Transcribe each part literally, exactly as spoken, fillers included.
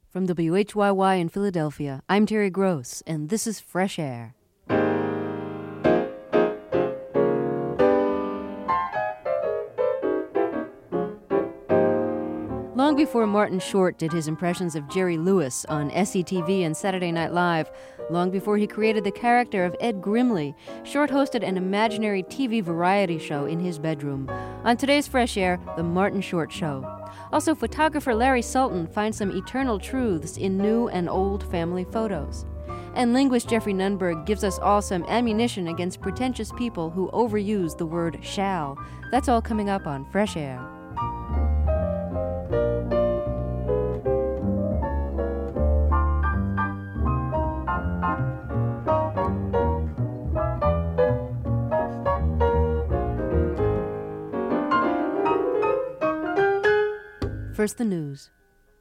From W H Y Y in Philadelphia, I'm Terry Gross, and this is Fresh Air. Long before Martin Short did his impressions of Jerry Lewis on S C T V and Saturday Night Live, long before he created the character of Ed Grimley, Short hosted an imaginary T V variety show in his bedroom. On today's Fresh Air, The Martin Short Show. Also, photographer Larry Sultan finds some eternal truths in new and old family photos. And linguist Jeffrey Nunberg gives us all some ammunition against pretentious people who overuse the word shall. That's all coming up on Fresh Air. First, the news.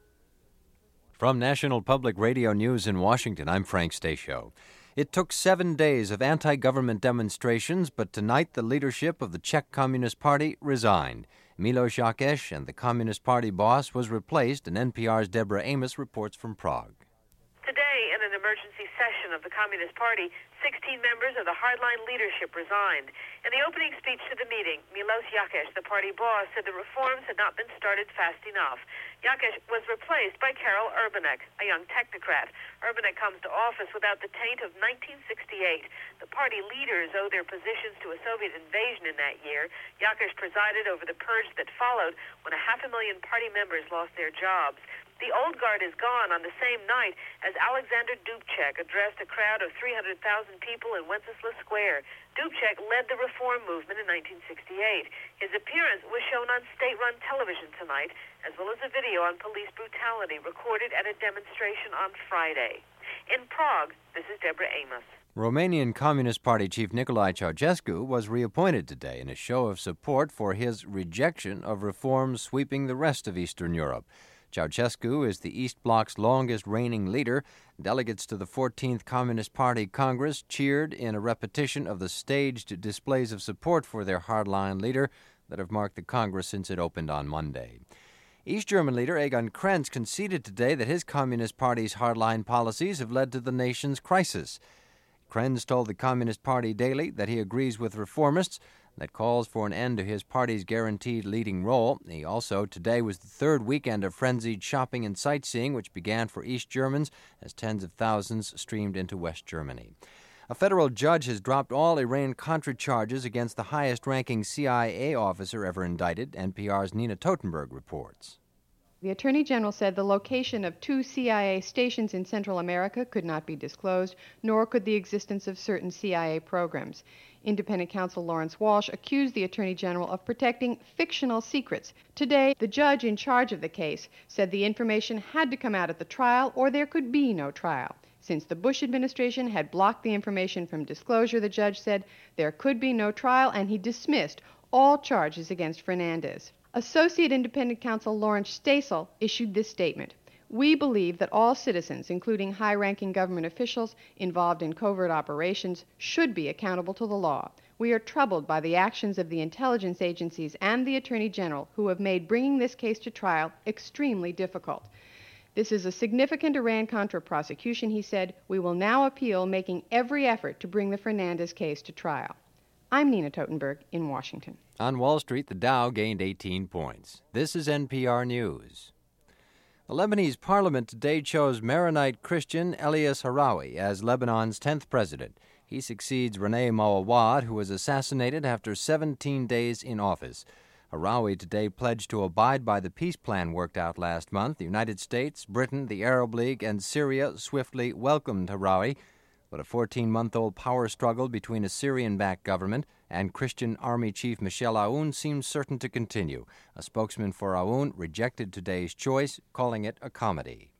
From National Public Radio News in Washington, I'm Frank Stasio. It took seven days of anti-government demonstrations, but tonight the leadership of the Czech Communist Party resigned. Miloš Jakeš and the Communist Party boss was replaced, and N P R's Deborah Amos reports from Prague. Today, in an emergency session of the Communist Party, sixteen members of the hardline leadership resigned. In the opening speech to the meeting, Miloš Jakeš, the party boss, said the reforms had not been started fast enough. Jakeš was replaced by Karel Urbanek, a young technocrat. Urbanek comes to office without the taint of nineteen sixty-eight. The party leaders owe their positions to a Soviet invasion in that year. Jakeš presided over the purge that followed when a half a million party members lost their jobs. The old guard is gone on the same night as Alexander Dubček addressed a crowd of three hundred thousand people in Wenceslas Square. Dubček led the reform movement in nineteen sixty-eight. His appearance was shown on state-run television tonight, as well as a video on police brutality recorded at a demonstration on Friday. In Prague, this is Deborah Amos. Romanian Communist Party chief Nicolae Ceausescu was reappointed today in a show of support for his rejection of reforms sweeping the rest of Eastern Europe. Ceausescu is the East Bloc's longest reigning leader. Delegates to the fourteenth Communist Party Congress cheered in a repetition of the staged displays of support for their hardline leader that have marked the Congress since it opened on Monday. East German leader Egon Krenz conceded today that his Communist Party's hardline policies have led to the nation's crisis. Krenz told the Communist Party Daily that he agrees with reformists that calls for an end to his party's guaranteed leading role. He also, today was the third weekend of frenzied shopping and sightseeing, which began for East Germans as tens of thousands streamed into West Germany. A federal judge has dropped all Iran-Contra charges against the highest-ranking C I A officer ever indicted, N P R's Nina Totenberg reports. The Attorney General said the location of two C I A stations in Central America could not be disclosed, nor could the existence of certain C I A programs. Independent counsel Lawrence Walsh accused the Attorney General of protecting fictional secrets. Today, the judge in charge of the case said the information had to come out at the trial or there could be no trial. Since the Bush administration had blocked the information from disclosure, the judge said there could be no trial, and he dismissed all charges against Fernandez. Associate Independent Counsel Lawrence Stasel issued this statement. We believe that all citizens, including high-ranking government officials involved in covert operations, should be accountable to the law. We are troubled by the actions of the intelligence agencies and the Attorney General, who have made bringing this case to trial extremely difficult. This is a significant Iran-Contra prosecution, he said. We will now appeal, making every effort to bring the Fernandez case to trial. I'm Nina Totenberg in Washington. On Wall Street, the Dow gained eighteen points. This is N P R News. The Lebanese parliament today chose Maronite Christian Elias Harawi as Lebanon's tenth president. He succeeds Renee Mawawad, who was assassinated after seventeen days in office. Harawi today pledged to abide by the peace plan worked out last month. The United States, Britain, the Arab League, and Syria swiftly welcomed Harawi, but a fourteen-month-old power struggle between a Syrian-backed government and Christian Army Chief Michel Aoun seems certain to continue. A spokesman for Aoun rejected today's choice, calling it a comedy.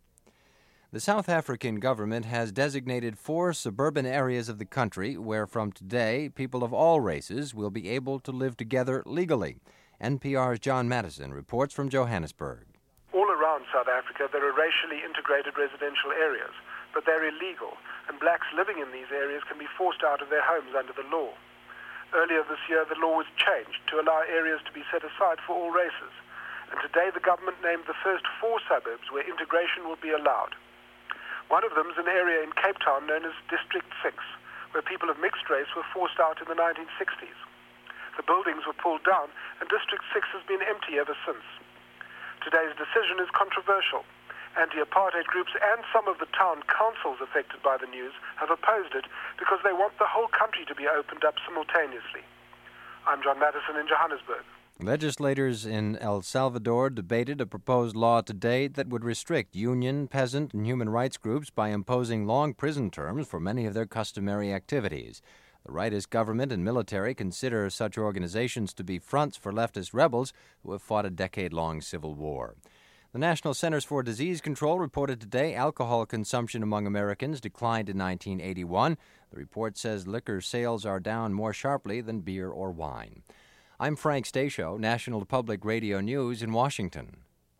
The South African government has designated four suburban areas of the country where from today people of all races will be able to live together legally. N P R's John Madison reports from Johannesburg. All around South Africa there are racially integrated residential areas, but they're illegal, and blacks living in these areas can be forced out of their homes under the law. Earlier this year, the law was changed to allow areas to be set aside for all races, And today the government named the first four suburbs where integration will be allowed. One of them is an area in Cape Town known as District six, where people of mixed race were forced out in the nineteen sixties. The buildings were pulled down, and District six has been empty ever since. Today's decision is controversial. Anti-apartheid groups and some of the town councils affected by the news have opposed it because they want the whole country to be opened up simultaneously. I'm John Madison in Johannesburg. Legislators in El Salvador debated a proposed law today that would restrict union, peasant, and human rights groups by imposing long prison terms for many of their customary activities. The rightist government and military consider such organizations to be fronts for leftist rebels who have fought a decade-long civil war. The National Centers for Disease Control reported today alcohol consumption among Americans declined in nineteen eighty-one. The report says liquor sales are down more sharply than beer or wine. I'm Frank Stasio, National Public Radio News in Washington.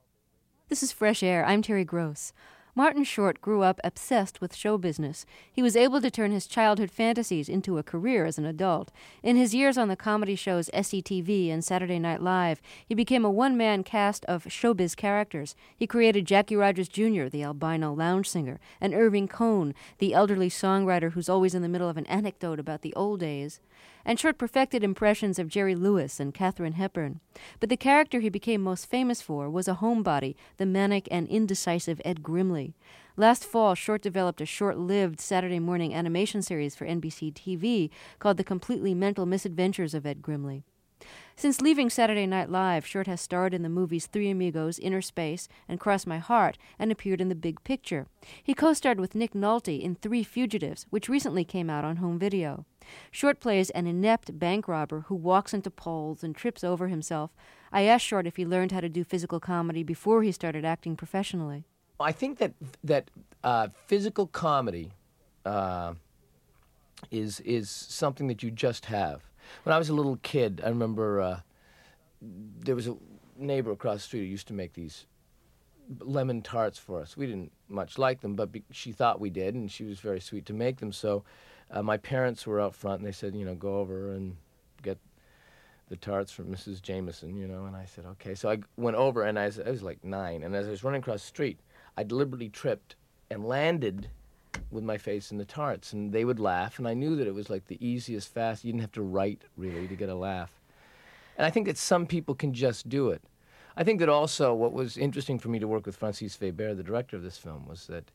This is Fresh Air. I'm Terry Gross. Martin Short grew up obsessed with show business. He was able to turn his childhood fantasies into a career as an adult. In his years on the comedy shows S C T V and Saturday Night Live, he became a one-man cast of showbiz characters. He created Jackie Rogers Junior, the albino lounge singer, and Irving Cohn, the elderly songwriter who's always in the middle of an anecdote about the old days. And Short perfected impressions of Jerry Lewis and Katharine Hepburn. But the character he became most famous for was a homebody, the manic and indecisive Ed Grimley. Last fall, Short developed a short-lived Saturday morning animation series for N B C T V called The Completely Mental Misadventures of Ed Grimley. Since leaving Saturday Night Live, Short has starred in the movies Three Amigos, Inner Space, and Cross My Heart, and appeared in The Big Picture. He co-starred with Nick Nolte in Three Fugitives, which recently came out on home video. Short plays an inept bank robber who walks into poles and trips over himself. I asked Short if he learned how to do physical comedy before he started acting professionally. I think that that uh, physical comedy uh, is is something that you just have. When I was a little kid, I remember uh, there was a neighbor across the street who used to make these lemon tarts for us. We didn't much like them, but be- she thought we did, and she was very sweet to make them. So uh, my parents were out front, and they said, you know, go over and get the tarts from Missus Jameson, you know. And I said, okay. So I went over, and I was, I was like nine, and as I was running across the street, I deliberately tripped and landed with my face in the tarts, and they would laugh, and I knew that it was like the easiest, fast, you didn't have to write, really, to get a laugh. And I think that some people can just do it. I think that also what was interesting for me to work with Francis Weber, the director of this film, was that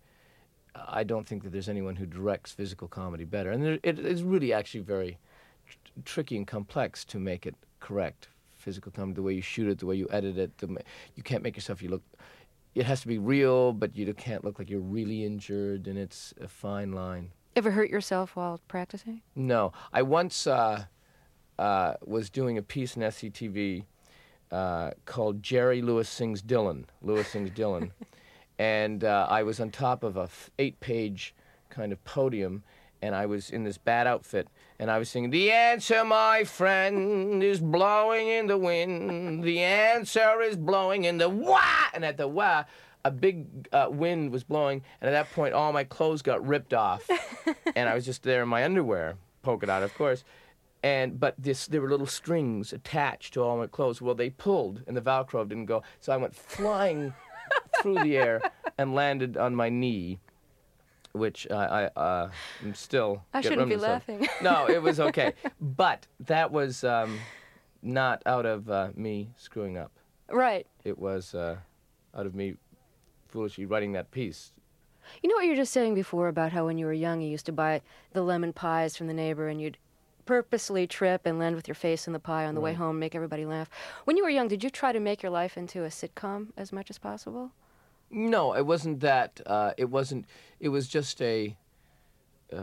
I don't think that there's anyone who directs physical comedy better. And there, it is really actually very tr- tricky and complex to make it correct, physical comedy, the way you shoot it, the way you edit it. The, you can't make yourself, you look... It has to be real, but you can't look like you're really injured, and it's a fine line. Ever hurt yourself while practicing? No. I once uh, uh, was doing a piece in S C T V uh, called Jerry Lewis Sings Dylan. Lewis Sings Dylan. And uh, I was on top of a f- eight-page kind of podium, and I was in this bad outfit, and I was singing, "The answer, my friend, is blowing in the wind. The answer is blowing in the wah!" And at the wah, a big uh, wind was blowing, and at that point, all my clothes got ripped off, and I was just there in my underwear, polka dot, of course. And but this, there were little strings attached to all my clothes. Well, they pulled, and the Velcro didn't go, so I went flying through the air and landed on my knee, which I, I uh, am still... I shouldn't be laughing. No, it was okay. But that was um, not out of uh, me screwing up. Right. It was uh, out of me foolishly writing that piece. You know what you were just saying before about how when you were young you used to buy the lemon pies from the neighbor and you'd purposely trip and land with your face in the pie on the Right. way home, make everybody laugh. When you were young, did you try to make your life into a sitcom as much as possible? No, it wasn't that. Uh, it wasn't. It was just a, uh,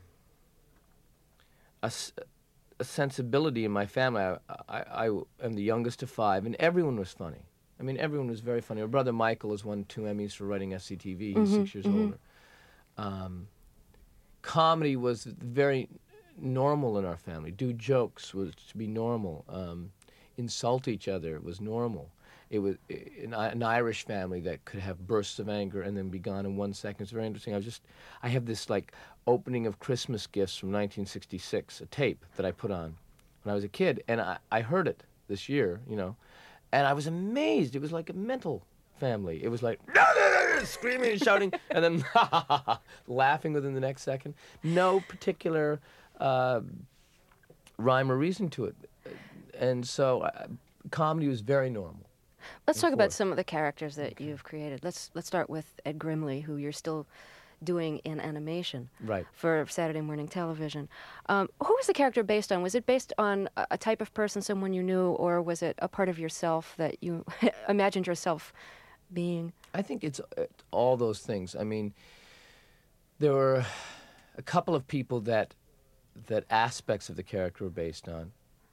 a, s- a sensibility in my family. I, I, I am the youngest of five, and everyone was funny. I mean, everyone was very funny. My brother Michael has won two Emmys for writing S C T V. He's Mm-hmm, six years mm-hmm. older. Um, comedy was very normal in our family. Do jokes was to be normal. Um, insult each other was normal. It was an, an Irish family that could have bursts of anger and then be gone in one second. It's very interesting. I was just, I have this like opening of Christmas gifts from nineteen sixty-six, a tape that I put on when I was a kid, and I, I heard it this year, you know, and I was amazed. It was like a mental family. It was like, no, no, no, no, screaming and shouting, and then laughing within the next second. No particular uh, rhyme or reason to it. And so uh, comedy was very normal. Let's talk before. about some of the characters that you've created. Let's let's start with Ed Grimley, who you're still doing in animation Right. for Saturday morning television. Um, who was the character based on? Was it based on a, a type of person, someone you knew, or was it a part of yourself that you imagined yourself being? I think it's uh, all those things. I mean, there were a couple of people that that aspects of the character were based on.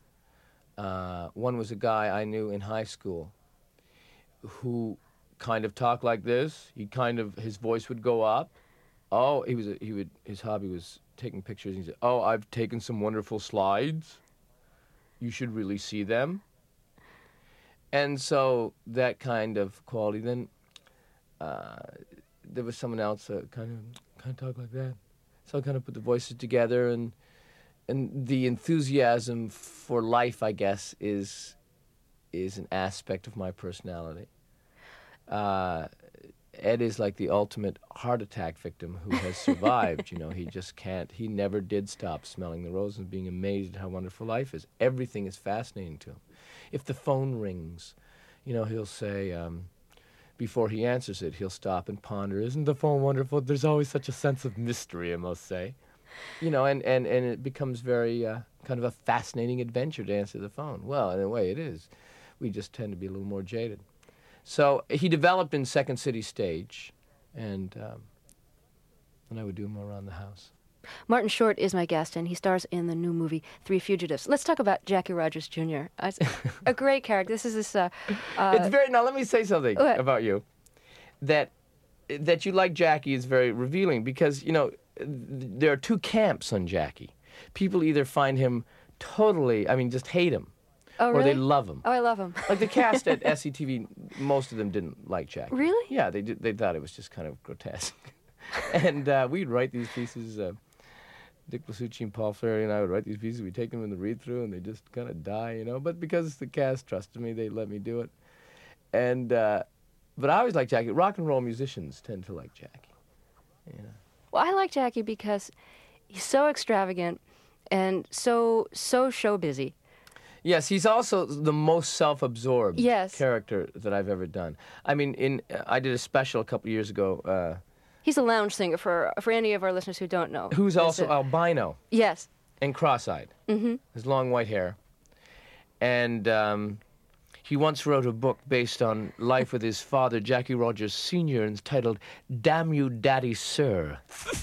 Uh, one was a guy I knew in high school who kind of talked like this. He kind of, his voice would go up. Oh, he was a, he would his hobby was taking pictures. And he said, "Oh, I've taken some wonderful slides. You should really see them." And so that kind of quality. Then uh, there was someone else that kind of kind of talked like that. So I kind of put the voices together, and and the enthusiasm for life, I guess, is is an aspect of my personality. Uh, Ed is like the ultimate heart attack victim who has survived. You know, he just can't, he never did stop smelling the roses and being amazed at how wonderful life is. Everything is fascinating to him. If the phone rings, you know, he'll say, um, before he answers it, he'll stop and ponder, isn't the phone wonderful? There's always such a sense of mystery, I must say. You know, and, and, and it becomes very uh, kind of a fascinating adventure to answer the phone. Well, in a way it is. We just tend to be a little more jaded. So he developed in Second City Stage, and um, and I would do him around the house. Martin Short is my guest, and he stars in the new movie Three Fugitives. Let's talk about Jackie Rogers Junior Uh, it's a great character. This is this. Uh, uh, it's very. Now let me say something what? about you. That that you like Jackie is very revealing, because you know there are two camps on Jackie. People either find him totally, I mean, just hate him. Oh, or really? they love him. Oh, I love him. Like the cast at S C T V, most of them didn't like Jackie. Really? Yeah, they did, they thought it was just kind of grotesque. And uh, we'd write these pieces, uh, Dick Blasucci and Paul Ferry and I would write these pieces, we'd take them in the read-through, and they just kind of die, you know. But because the cast trusted me, they let me do it. And, uh, but I always liked Jackie. Rock and roll musicians tend to like Jackie, you know. Well, I like Jackie because he's so extravagant and so, so show busy. Yes, he's also the most self-absorbed yes. character that I've ever done. I mean, in uh, I did a special a couple of years ago. Uh, He's a lounge singer, for for any of our listeners who don't know. Who's also it? albino. Yes. And cross-eyed. Mm-hmm. His long white hair. And um, he once wrote a book based on life with his father, Jackie Rogers Senior, and it's titled "Damn You, Daddy, Sir."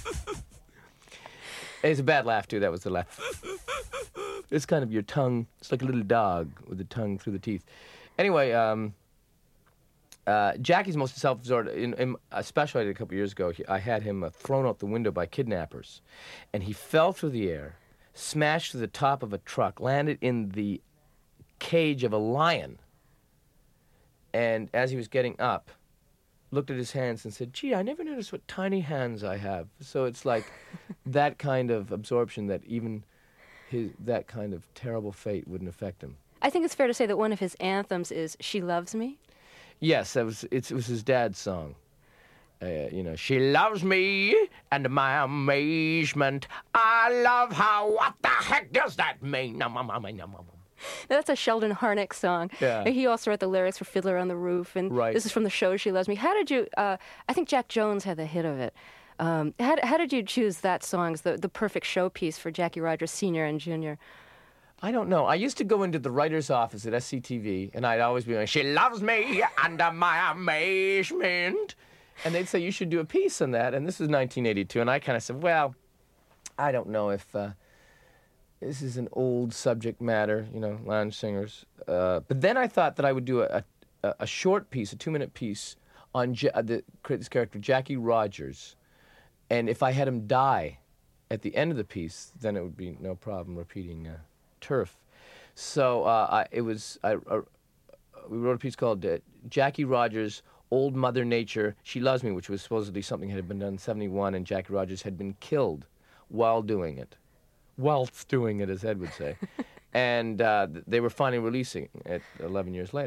It's a bad laugh, too. That was the laugh. It's kind of your tongue. It's like a little dog with the tongue through the teeth. Anyway, um, uh, Jackie's most self-absorbed. In, in a special I did a couple years ago, he, I had him uh, thrown out the window by kidnappers. And he fell through the air, smashed through the top of a truck, landed in the cage of a lion. And as he was getting up, looked at his hands and said, "Gee, I never noticed what tiny hands I have." So it's like that kind of absorption that even his, that kind of terrible fate wouldn't affect him. I think it's fair to say that one of his anthems is "She Loves Me." Yes, that was it's, it was his dad's song. Uh, you know, she loves me, and my amazement, I love her. What the heck does that mean? That's a Sheldon Harnick song. Yeah. He also wrote the lyrics for Fiddler on the Roof, and right. This is from the show She Loves Me. How did you, uh, I think Jack Jones had the hit of it. Um, how, how did you choose that song as the, the perfect showpiece for Jackie Rogers Senior and Junior? I don't know. I used to go into the writer's office at S C T V, and I'd always be like, "She loves me under my amazement." And they'd say, "You should do a piece on that." And this was nineteen eighty-two, and I kind of said, well, I don't know if uh, this is an old subject matter, you know, lounge singers. Uh, but then I thought that I would do a, a, a short piece, a two-minute piece, on ja- the, this character, Jackie Rogers. And if I had him die at the end of the piece, then it would be no problem repeating uh, turf. So uh, I, it was, I, uh, we wrote a piece called uh, Jackie Rogers, Old Mother Nature, She Loves Me, which was supposedly something that had been done in seventy-one, and Jackie Rogers had been killed while doing it. Whilst doing it, as Ed would say. And uh, they were finally releasing it eleven years later.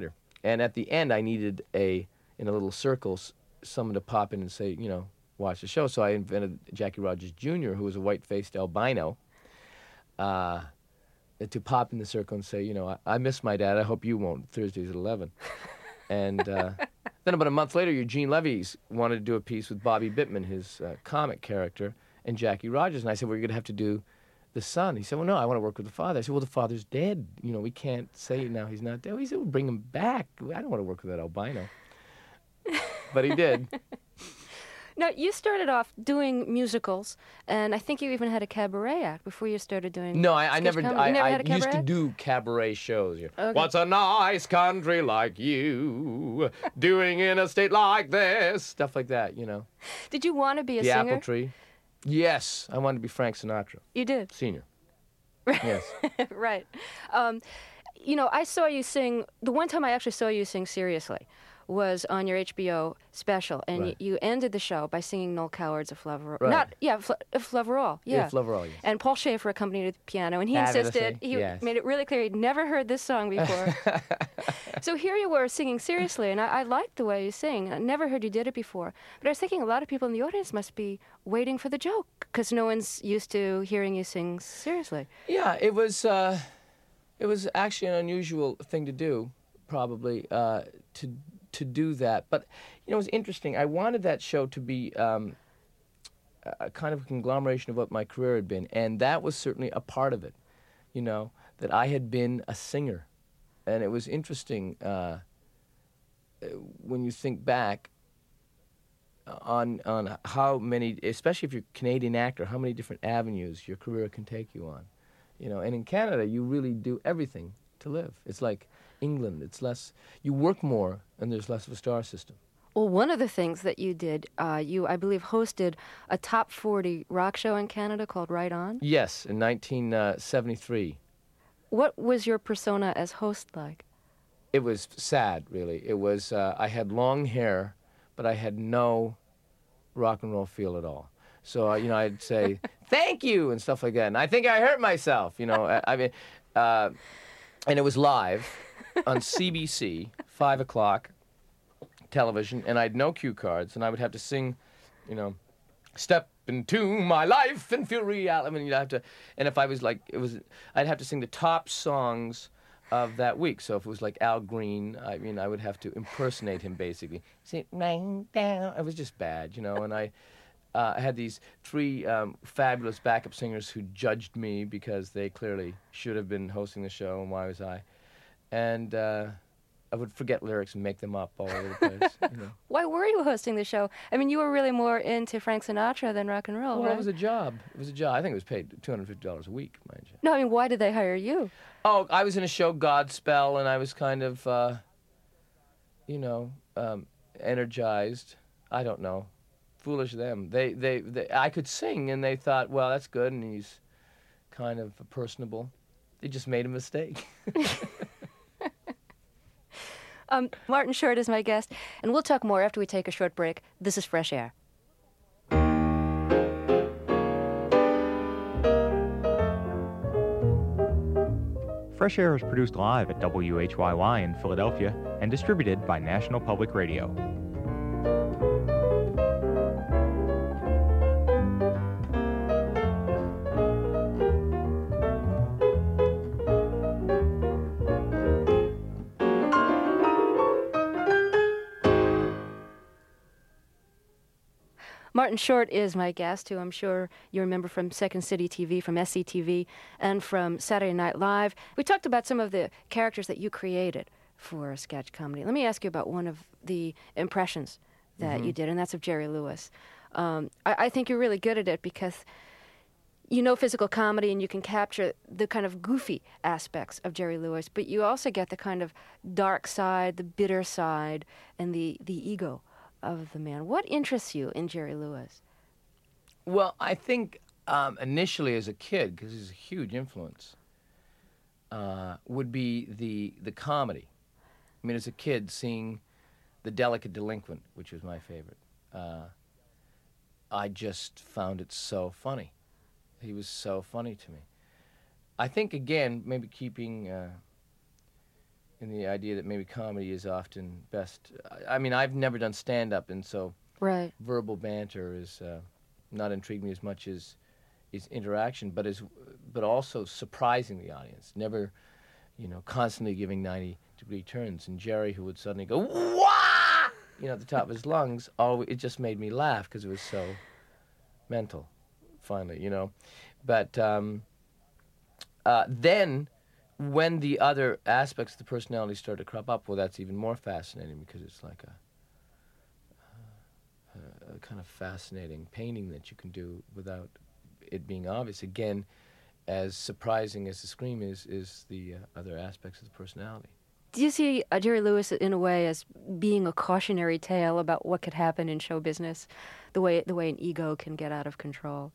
And at the end, I needed a, in a little circle, s- someone to pop in and say, you know, watch the show. So I invented Jackie Rogers Junior, who was a white-faced albino, uh, to pop in the circle and say, you know, I, I miss my dad. I hope you won't. Thursdays at eleven. And uh, then about a month later, Eugene Levy's wanted to do a piece with Bobby Bittman, his uh, comic character, and Jackie Rogers. And I said, well, you're going to have to do the son. He said, well, no, I want to work with the father. I said, well, the father's dead. You know, we can't say now he's not dead. He said, well, bring him back. I don't want to work with that albino. But he did. Now, you started off doing musicals, and I think you even had a cabaret act before you started doing No, I, I sketch never. comedy. I, You never I had a used cabaret to act? do cabaret shows. You know, Okay. What's a nice country like you doing in a state like this? Stuff like that. You know, Did you want to be a the singer? apple tree. Yes, I wanted to be Frank Sinatra, You did. Senior. Yes. Right. Um, you know, I saw you sing, the one time I actually saw you sing seriously was on your H B O special, and Right. you, you ended the show by singing Noel Coward's A Flaverall. Right. Not, yeah, Fla- A Flaverall, yeah. Yeah, Flaverall, yes. And Paul Schaefer accompanied with the piano, and he Fabulous, insisted, eh? he Yes. made it really clear he'd never heard this song before. So here you were singing seriously, and I, I liked the way you sing. I never heard you did it before. But I was thinking a lot of people in the audience must be waiting for the joke, because no one's used to hearing you sing seriously. Yeah, it was. Uh, it was actually an unusual thing to do, probably uh, to to do that. But you know, it was interesting. I wanted that show to be um, a kind of a conglomeration of what my career had been, and that was certainly a part of it. You know, that I had been a singer, and it was interesting uh, when you think back on on how many, especially if you're a Canadian actor, how many different avenues your career can take you on. You know, and in Canada, you really do everything to live. It's like England. It's less, you work more, and there's less of a star system. Well, one of the things that you did, uh, you, I believe, hosted a top forty rock show in Canada called Right On. Yes, in nineteen seventy-three. What was your persona as host like? It was sad, really. It was, uh, I had long hair, but I had no rock and roll feel at all. So, uh, you know, I'd say, thank you, and stuff like that. And I think I hurt myself, you know. I, I mean, uh, and it was live on C B C, five o'clock television, and I had no cue cards, and I would have to sing, you know, step into my life and feel real. I mean, you'd have to, and if I was like, it was, I'd have to sing the top songs of that week. So if it was like Al Green, I mean, I would have to impersonate him, basically. Sit right down. It was just bad, you know, and I... Uh, I had these three um, fabulous backup singers who judged me because they clearly should have been hosting the show, and why was I? And uh, I would forget lyrics and make them up all over the place. You know. Why were you hosting the show? I mean, you were really more into Frank Sinatra than rock and roll, Well, right? it was a job. It was a job. I think it was paid two hundred fifty dollars a week, mind you. No, I mean, why did they hire you? Oh, I was in a show, Godspell, and I was kind of, uh, you know, um, energized. I don't know. Foolish them. They, they, they, I could sing, and they thought, well, that's good, and he's kind of personable. They just made a mistake. Um, Martin Short is my guest, and we'll talk more after we take a short break. This is Fresh Air. Fresh Air is produced live at W H Y Y in Philadelphia and distributed by National Public Radio. Martin Short is my guest, who I'm sure you remember from Second City T V, from S C T V, and from Saturday Night Live. We talked about some of the characters that you created for sketch comedy. Let me ask you about one of the impressions that Mm-hmm. you did, and that's of Jerry Lewis. Um, I, I think you're really good at it because you know physical comedy and you can capture the kind of goofy aspects of Jerry Lewis, but you also get the kind of dark side, the bitter side, and the, the ego of the man. What interests you in Jerry Lewis? Well, I think um, initially as a kid, because he's a huge influence, uh, would be the the comedy. I mean, as a kid, seeing The Delicate Delinquent, which was my favorite, uh, I just found it so funny. He was so funny to me. I think, again, maybe keeping uh, in the idea that maybe comedy is often best. I mean, I've never done stand-up, and so Right. verbal banter is uh, not intrigued me as much as is interaction, but is but also surprising the audience. Never, you know, constantly giving ninety degree turns. And Jerry, who would suddenly go wah, you know, at the top of his lungs, always, it just made me laugh because it was so mental. Finally, you know, but um, uh, then when the other aspects of the personality start to crop up, well, that's even more fascinating because it's like a a kind of fascinating painting that you can do without it being obvious. Again, as surprising as the scream is, is the uh, other aspects of the personality. Do you see uh, Jerry Lewis in a way as being a cautionary tale about what could happen in show business, the way the way an ego can get out of control?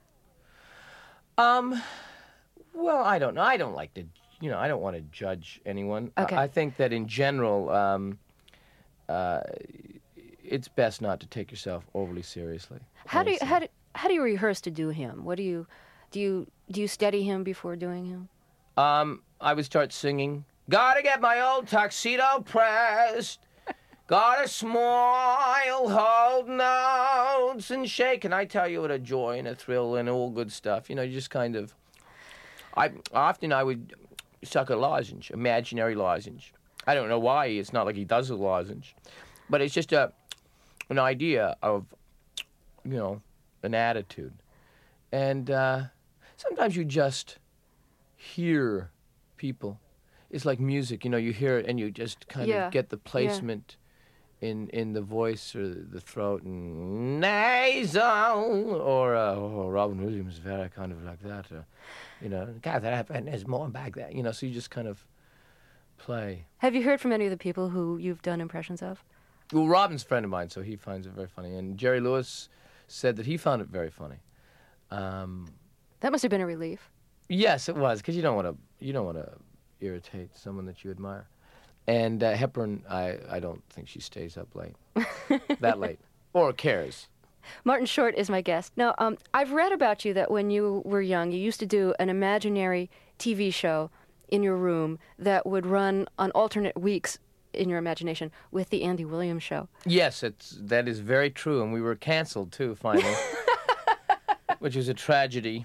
Um, well, I don't know. I don't like to, you know, I don't want to judge anyone. Okay. I, I think that in general, um, uh, it's best not to take yourself overly seriously. How do you, honestly. how do how do you rehearse to do him? What do you do you do you study him before doing him? Um, I would start singing, gotta get my old tuxedo pressed, gotta smile, hold notes, and shake. And I tell you what a joy and a thrill and all good stuff. You know, you just kind of, I often I would suck a lozenge, imaginary lozenge. I don't know why, it's not like he does a lozenge, but it's just a, an idea of, you know, an attitude. And uh, sometimes you just hear people. It's like music, you know, you hear it and you just kind Yeah. of get the placement in in the voice or the throat, and nasal, or, uh, oh, Robin Williams is very kind of like that, uh, you know, God, that happened, there's more back there, you know, so you just kind of play. Have you heard from any of the people who you've done impressions of? Well, Robin's a friend of mine, so he finds it very funny, and Jerry Lewis said that he found it very funny. Um, That must have been a relief. yes, it was, because you don't want to you don't want to irritate someone that you admire. And uh, Hepburn, I, I don't think she stays up late, that late, or cares. Martin Short is my guest. Now, um, I've read about you that when you were young, you used to do an imaginary T V show in your room that would run on alternate weeks in your imagination with the Andy Williams Show. Yes, it's that is very true, and we were canceled too finally, which was a tragedy.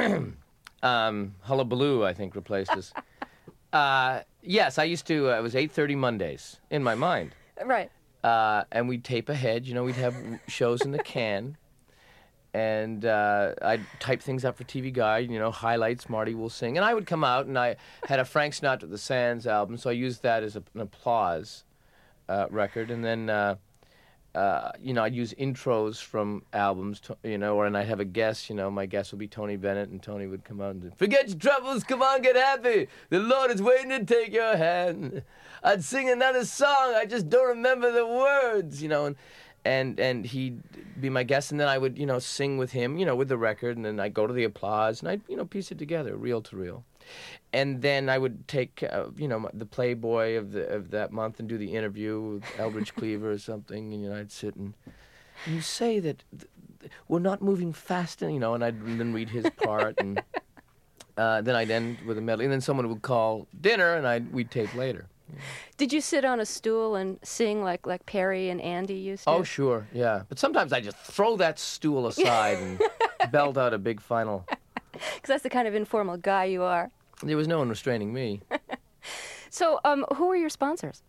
um, Hullabaloo, I think, replaced us. Uh, yes, I used to. Uh, it was eight thirty Mondays in my mind, Right. uh, and we'd tape ahead. You know, we'd have shows in the can, and uh, I'd type things up for T V Guide. You know, highlights. Marty will sing, and I would come out, and I had a Frank Sinatra The Sands album, so I used that as a, an applause uh, record, and then. Uh, Uh, you know, I'd use intros from albums, to, you know, or and I'd have a guest, you know, my guest would be Tony Bennett, and Tony would come out and say, forget your troubles, come on, get happy. The Lord is waiting to take your hand. I'd sing another song, I just don't remember the words, you know, and and and he'd be my guest, and then I would, you know, sing with him, you know, with the record, and then I'd go to the applause, and I'd, you know, piece it together, reel to reel. And then I would take, uh, you know, the Playboy of the of that month and do the interview with Elbridge Cleaver or something, and you know, I'd sit and, and you say that th- th- we're not moving fast, and you know, and I'd then read his part, and uh, then I'd end with a medley, and then someone would call dinner, and I'd we'd tape later. Did you sit on a stool and sing like like Perry and Andy used to? Oh, sure, yeah. But sometimes I just throw that stool aside and belt out a big final. Because that's the kind of informal guy you are. There was no one restraining me. So, um, who were your sponsors?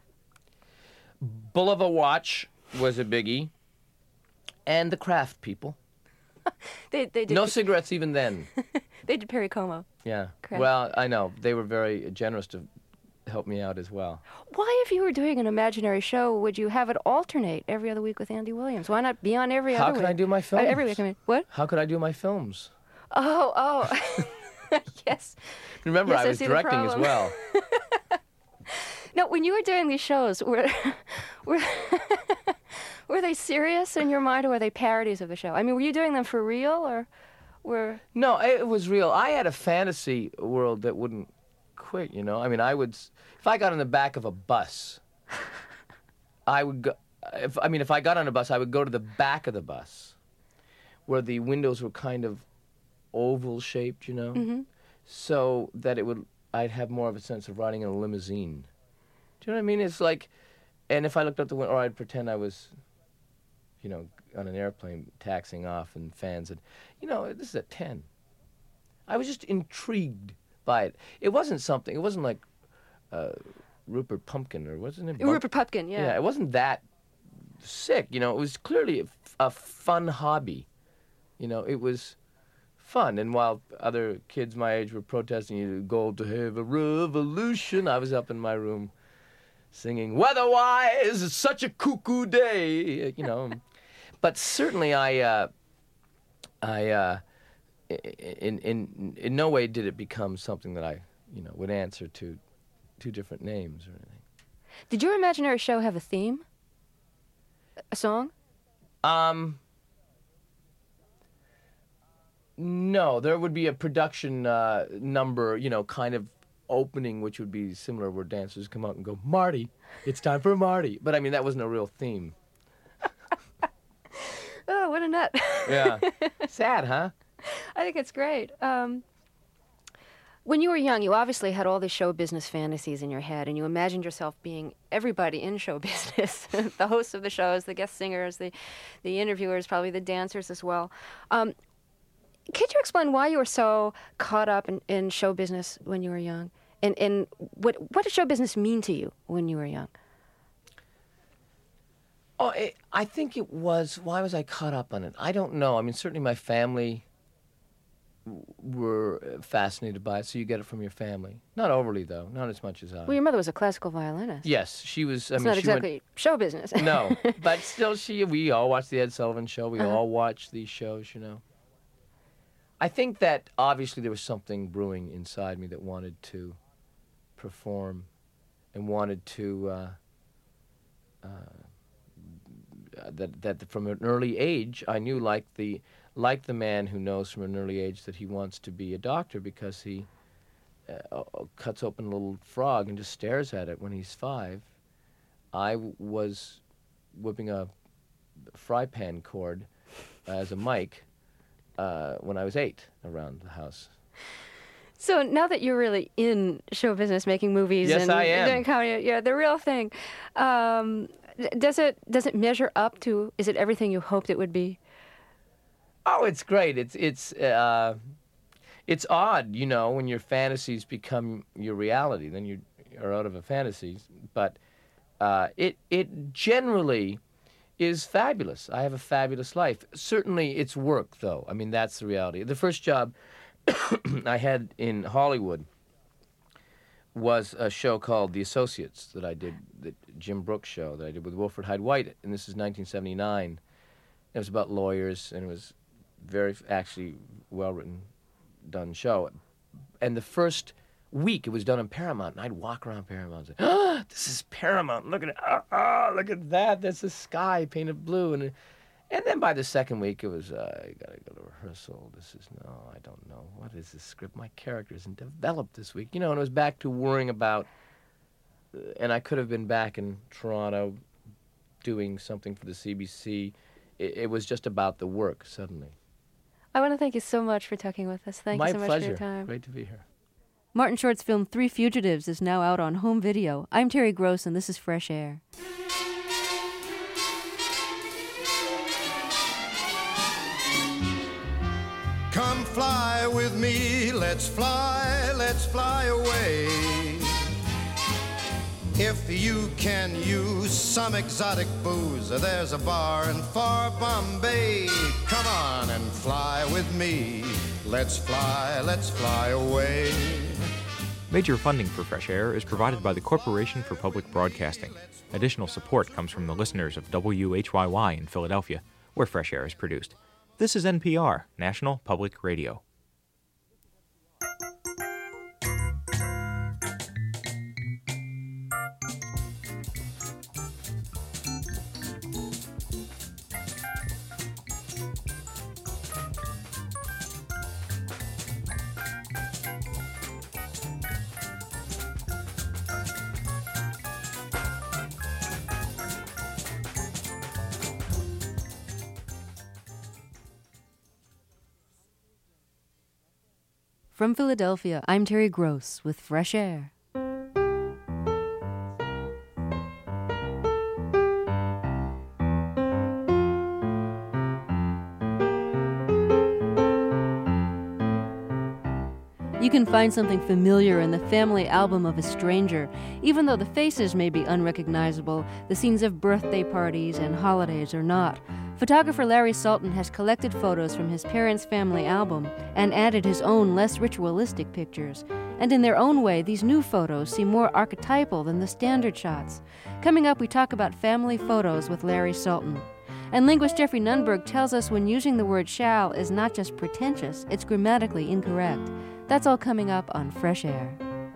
Bulova Watch was a biggie, and the Kraft people. They they did No cigarettes even then. they did Perry Como. Yeah. Kraft. Well, I know. They were very generous to help me out as well. Why, if you were doing an imaginary show, would you have it alternate every other week with Andy Williams? Why not be on every How other could week? I do my Uh, films? every week, I mean. What? How could I do my films? Oh, oh. Yes. Remember, Yes, I I was see the directing as problem. well. No, when you were doing these shows, were were were they serious in your mind, or were they parodies of the show? I mean, were you doing them for real, or were? No, it was real. I had a fantasy world that wouldn't quit, you know? I mean, I would... If I got on the back of a bus, I would go... If, I mean, if I got on a bus, I would go to the back of the bus, where the windows were kind of oval-shaped, you know? Mm-hmm. So that it would... I'd have more of a sense of riding in a limousine. Do you know what I mean? It's like, and if I looked out the window, or I'd pretend I was, you know, on an airplane taxiing off, and fans said, you know, this is at ten. I was just intrigued by it. It wasn't something, it wasn't like uh, Rupert Pumpkin, or wasn't it? Bump- Rupert Pupkin, yeah. Yeah, it wasn't that sick, you know. It was clearly a, a fun hobby. You know, it was fun. And while other kids my age were protesting, you go to have a revolution, I was up in my room singing, weatherwise, it's such a cuckoo day, you know. But certainly I, uh, I, uh, in, in, in no way did it become something that I, you know, would answer to two different names or anything. Did your imaginary show have a theme? A song? Um, no, there would be a production uh, number, you know, kind of opening, which would be similar, where dancers come out and go, Marty, it's time for Marty. But I mean, that wasn't a real theme. Oh, what a nut. Yeah. Sad, huh? I think it's great. Um, when you were young, you obviously had all these show business fantasies in your head, and you imagined yourself being everybody in show business, the hosts of the shows, the guest singers, the, the interviewers, probably the dancers as well. Um, could you explain why you were so caught up in, in show business when you were young? And, and what, what did show business mean to you when you were young? Oh, it, I think it was, why was I caught up on it? I don't know. I mean, certainly my family w- were fascinated by it, so you get it from your family. Not overly, though. Not as much as I. Well, your mother was a classical violinist. Yes, she was. I It's mean, not she exactly went, show business. No, but still, she. We all watched the Ed Sullivan Show. We Uh-huh. all watched these shows, you know. I think that obviously there was something brewing inside me that wanted to perform and wanted to, uh, uh, that, that from an early age, I knew, like the, like the man who knows from an early age that he wants to be a doctor because he uh, cuts open a little frog and just stares at it when he's five. I w- was whipping a fry pan cord as a mic uh, when I was eight around the house. So now that you're really in show business, making movies Yes, and I am. doing comedy, yeah, the real thing, um, does it does it measure up to? Is it everything you hoped it would be? Oh, it's great. It's it's uh, it's odd, you know, when your fantasies become your reality. Then you are out of a fantasy, but uh, it it generally is fabulous. I have a fabulous life. Certainly, it's work, though. I mean, that's the reality. The first job I had in Hollywood was a show called The Associates that I did, the Jim Brooks show that I did with Wilfred Hyde White, and this is nineteen seventy-nine. It was about lawyers, and it was very, actually, well-written, done show. And the first week, it was done on Paramount, and I'd walk around Paramount and say, ah, this is Paramount, look at it, ah, ah, look at that, that's the sky painted blue. And and then by the second week, it was, uh, I gotta go to rehearsal, this is, no, I don't know, what is this script? My character isn't developed this week. You know, and it was back to worrying about, uh, and I could have been back in Toronto doing something for the C B C. It, it was just about the work, suddenly. I want to thank you so much for talking with us. Thank My you so much pleasure. for your time. Great to be here. Martin Short's film Three Fugitives is now out on home video. I'm Terry Gross, and this is Fresh Air. Come fly with me, let's fly, let's fly away. If you can use some exotic booze, there's a bar in far Bombay. Come on and fly with me, let's fly, let's fly away. Major funding for Fresh Air is provided by the Corporation for Public Broadcasting. Additional support comes from the listeners of W H Y Y in Philadelphia, where Fresh Air is produced. This is N P R, National Public Radio. From Philadelphia, I'm Terry Gross with Fresh Air. You can find something familiar in the family album of a stranger. Even though the faces may be unrecognizable, the scenes of birthday parties and holidays are not. Photographer Larry Sultan has collected photos from his parents' family album and added his own less ritualistic pictures. And in their own way, these new photos seem more archetypal than the standard shots. Coming up, we talk about family photos with Larry Sultan. And linguist Jeffrey Nunberg tells us when using the word shall is not just pretentious, it's grammatically incorrect. That's all coming up on Fresh Air.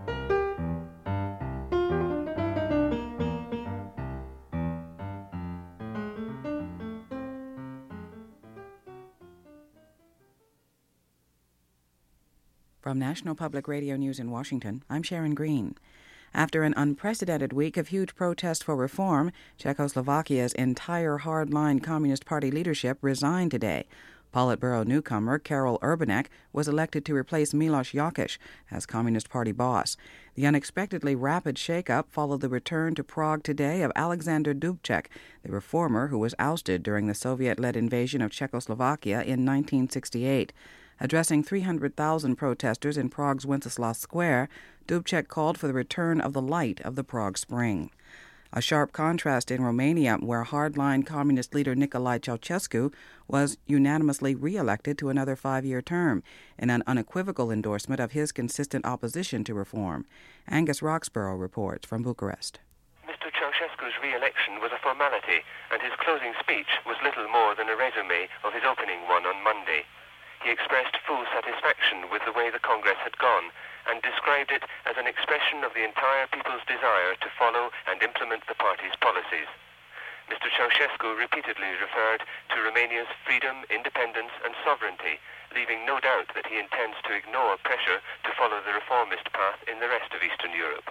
From National Public Radio News in Washington, I'm Sharon Green. After an unprecedented week of huge protest for reform, Czechoslovakia's entire hardline Communist Party leadership resigned today. Politburo newcomer Karol Urbanek was elected to replace Miloš Jakeš as Communist Party boss. The unexpectedly rapid shakeup followed the return to Prague today of Alexander Dubček, the reformer who was ousted during the Soviet-led invasion of Czechoslovakia in nineteen sixty-eight. Addressing three hundred thousand protesters in Prague's Wenceslas Square, Dubček called for the return of the light of the Prague Spring. A sharp contrast in Romania, where hardline communist leader Nicolae Ceausescu was unanimously re-elected to another five-year term, in an unequivocal endorsement of his consistent opposition to reform. Angus Roxburgh reports from Bucharest. Mister Ceausescu's re-election was a formality, and his closing speech was little more than a resume of his opening one on Monday. He expressed full satisfaction with the way the Congress had gone, and described it as an expression of the entire people's desire to follow and implement the party's policies. Mister Ceausescu repeatedly referred to Romania's freedom, independence and sovereignty, leaving no doubt that he intends to ignore pressure to follow the reformist path in the rest of Eastern Europe.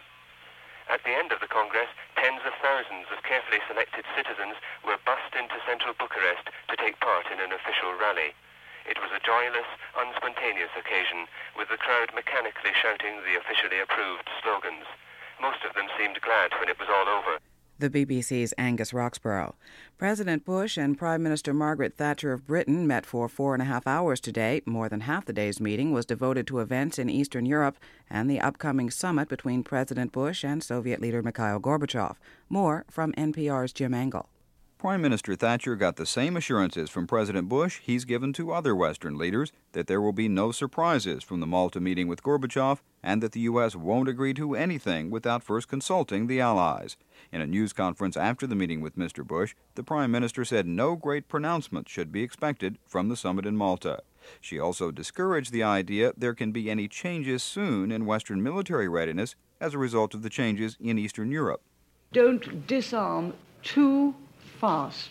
At the end of the Congress, tens of thousands of carefully selected citizens were bussed into central Bucharest to take part in an official rally. It was a joyless, unspontaneous occasion, with the crowd mechanically shouting the officially approved slogans. Most of them seemed glad when it was all over. The B B C's Angus Roxburgh. President Bush and Prime Minister Margaret Thatcher of Britain met for four and a half hours today. More than half the day's meeting was devoted to events in Eastern Europe and the upcoming summit between President Bush and Soviet leader Mikhail Gorbachev. More from N P R's Jim Engel. Prime Minister Thatcher got the same assurances from President Bush he's given to other Western leaders, that there will be no surprises from the Malta meeting with Gorbachev and that the U S won't agree to anything without first consulting the Allies. In a news conference after the meeting with Mister Bush, the Prime Minister said no great pronouncements should be expected from the summit in Malta. She also discouraged the idea there can be any changes soon in Western military readiness as a result of the changes in Eastern Europe. Don't disarm too fast.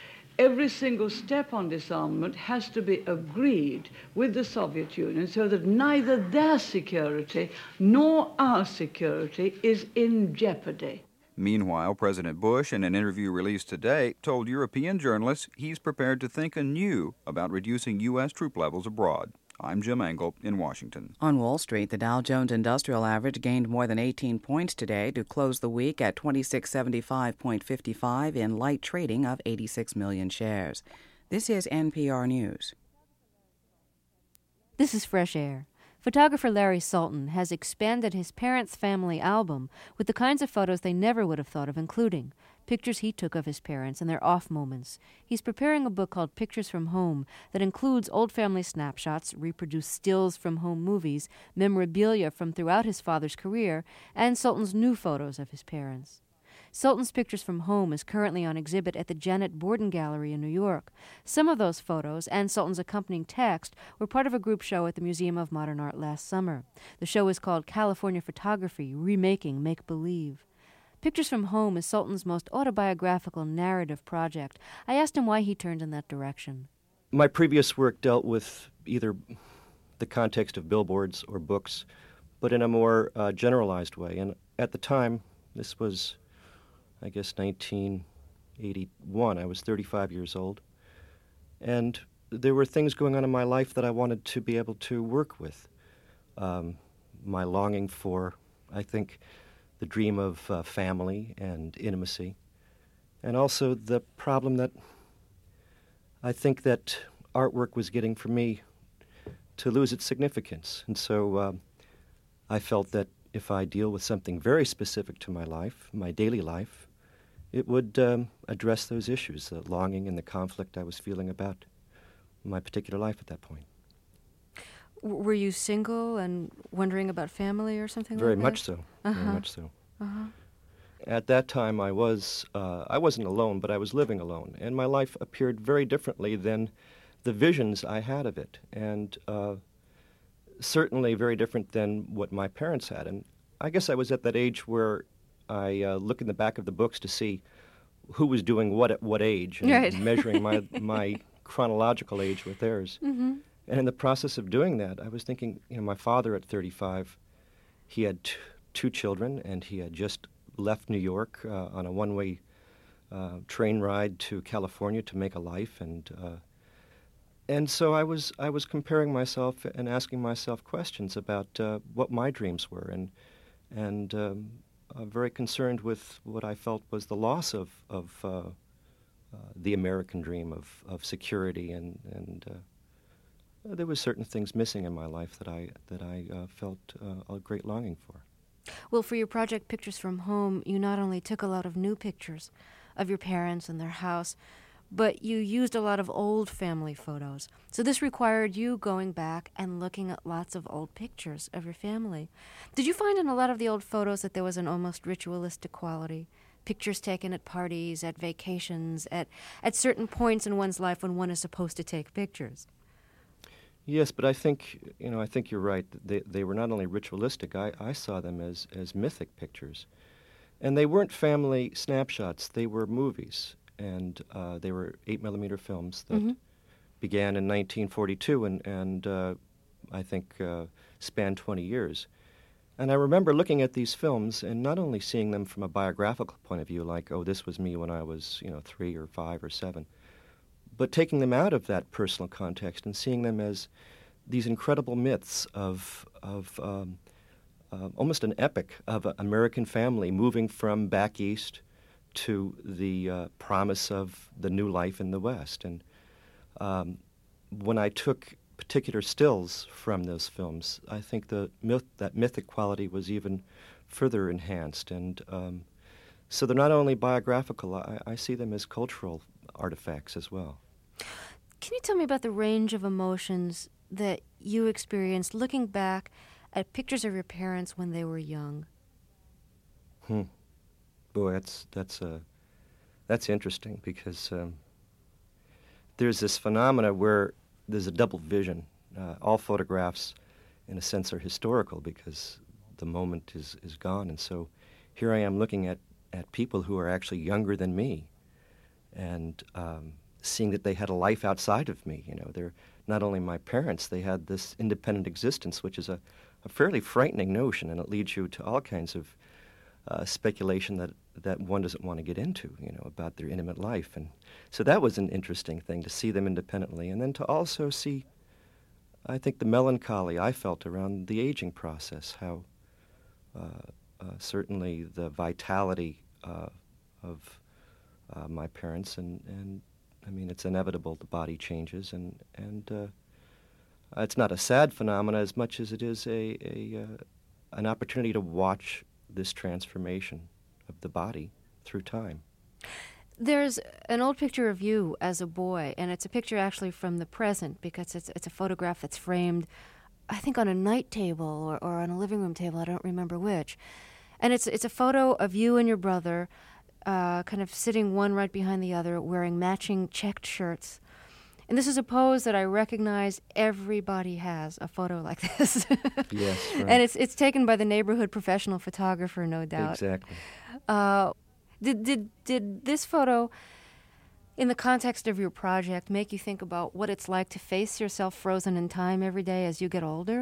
Every single step on disarmament has to be agreed with the Soviet Union so that neither their security nor our security is in jeopardy. Meanwhile, President Bush, in an interview released today, told European journalists he's prepared to think anew about reducing U S troop levels abroad. I'm Jim Engel in Washington. On Wall Street, the Dow Jones Industrial Average gained more than eighteen points today to close the week at twenty-six seventy-five point five five in light trading of eighty-six million shares. This is N P R News. This is Fresh Air. Photographer Larry Sultan has expanded his parents' family album with the kinds of photos they never would have thought of including. Pictures he took of his parents and their off moments. He's preparing a book called Pictures from Home that includes old family snapshots, reproduced stills from home movies, memorabilia from throughout his father's career, and Sultan's new photos of his parents. Sultan's Pictures from Home is currently on exhibit at the Janet Borden Gallery in New York. Some of those photos and Sultan's accompanying text were part of a group show at the Museum of Modern Art last summer. The show is called California Photography, Remaking Make-Believe. Pictures from Home is Sultan's most autobiographical narrative project. I asked him why he turned in that direction. My previous work dealt with either the context of billboards or books, but in a more uh, generalized way. And at the time, this was, I guess, nineteen eighty-one. I was thirty-five years old. And there were things going on in my life that I wanted to be able to work with. Um, my longing for, I think, the dream of uh, family and intimacy, and also the problem that I think that artwork was getting for me to lose its significance. And so uh, I felt that if I deal with something very specific to my life, my daily life, it would um, address those issues, the longing and the conflict I was feeling about my particular life at that point. W- were you single and wondering about family or something Very like that? much so. Uh-huh. Very much so. Uh-huh. At that time, I was, uh, I wasn't alone, but I was living alone, and my life appeared very differently than the visions I had of it, and uh, certainly very different than what my parents had. And I guess I was at that age where I uh, look in the back of the books to see who was doing what at what age, and right. measuring my, my chronological age with theirs. Mm-hmm. And in the process of doing that, I was thinking, you know, my father at thirty-five, he had t- two children, and he had just left New York uh, on a one-way uh, train ride to California to make a life, and uh, and so I was I was comparing myself and asking myself questions about uh, what my dreams were, and and um, uh, very concerned with what I felt was the loss of of uh, uh, the American dream of of security, and and uh, there was certain things missing in my life that I that I uh, felt uh, a great longing for. Well, for your project Pictures from Home, you not only took a lot of new pictures of your parents and their house, but you used a lot of old family photos. So this required you going back and looking at lots of old pictures of your family. Did you find in a lot of the old photos that there was an almost ritualistic quality? Pictures taken at parties, at vacations, at, at certain points in one's life when one is supposed to take pictures? Yes, but I think, you know, I think you're right. They they were not only ritualistic, I, I saw them as, as mythic pictures. And they weren't family snapshots, they were movies. And uh, they were eight millimeter films that mm-hmm. began in nineteen forty-two and, and uh, I think uh, spanned twenty years. And I remember looking at these films and not only seeing them from a biographical point of view, like, oh, this was me when I was, you know, three or five or seven, but taking them out of that personal context and seeing them as these incredible myths of of um, uh, almost an epic of an American family moving from back east to the uh, promise of the new life in the West. And um, when I took particular stills from those films, I think the myth, that mythic quality was even further enhanced. And um, so they're not only biographical, I, I see them as cultural artifacts as well. Can you tell me about the range of emotions that you experienced looking back at pictures of your parents when they were young? Hmm. Boy, that's that's uh, that's interesting because um, there's this phenomena where there's a double vision. Uh, all photographs, in a sense, are historical because the moment is, is gone. And so here I am looking at, at people who are actually younger than me and um, seeing that they had a life outside of me. You know, they're not only my parents, they had this independent existence, which is a, a fairly frightening notion, and it leads you to all kinds of uh, speculation that, that one doesn't want to get into, you know, about their intimate life. And so that was an interesting thing, to see them independently, and then to also see, I think, the melancholy I felt around the aging process, how uh, uh, certainly the vitality uh, of uh, my parents, and, and I mean, it's inevitable, the body changes, and, and uh, it's not a sad phenomenon as much as it is a, a uh, an opportunity to watch this transformation of the body through time. There's an old picture of you as a boy, and it's a picture actually from the present because it's it's a photograph that's framed, I think, on a night table or, or on a living room table. I don't remember which. And it's it's a photo of you and your brother uh, kind of sitting one right behind the other, wearing matching checked shirts. And this is a pose that I recognize everybody has a photo like this. Yes, right. And it's it's taken by the neighborhood professional photographer, no doubt. Exactly. Uh, did did did this photo, in the context of your project, make you think about what it's like to face yourself frozen in time every day as you get older?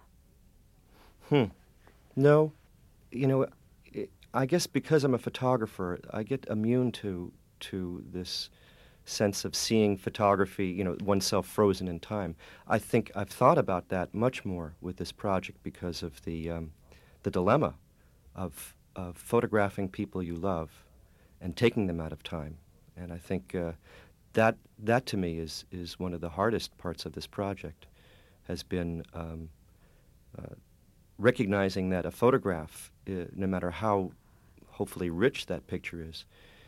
Hmm. No. You know, it, I guess because I'm a photographer, I get immune to to this sense of seeing photography, you know, oneself frozen in time. I think I've thought about that much more with this project because of the um, the dilemma of of photographing people you love and taking them out of time. And I think uh, that that to me is is one of the hardest parts of this project, has been um, uh, recognizing that a photograph, uh, no matter how hopefully rich that picture is,